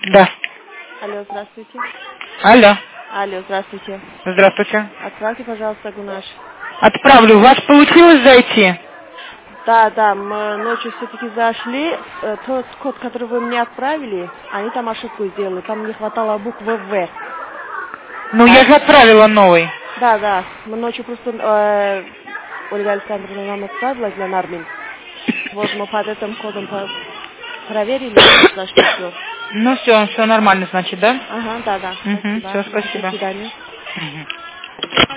Да. Алло, здравствуйте. Алло. Алло, здравствуйте. Здравствуйте. Отправьте, пожалуйста, гунаш. Отправлю. У вас получилось зайти? Да, мы ночью все-таки зашли. Тот код, который вы мне отправили, они там ошибку сделали. Там не хватало буквы В. Ну, я же отправила новый. Да. Мы ночью просто Ольга Александровна нам отправила для Нармин. Вот мы под этим кодом проверили, зашли все. Ну, все нормально, значит, да? Ага, да. Угу, Спасибо. все, спасибо. До свидания. Угу.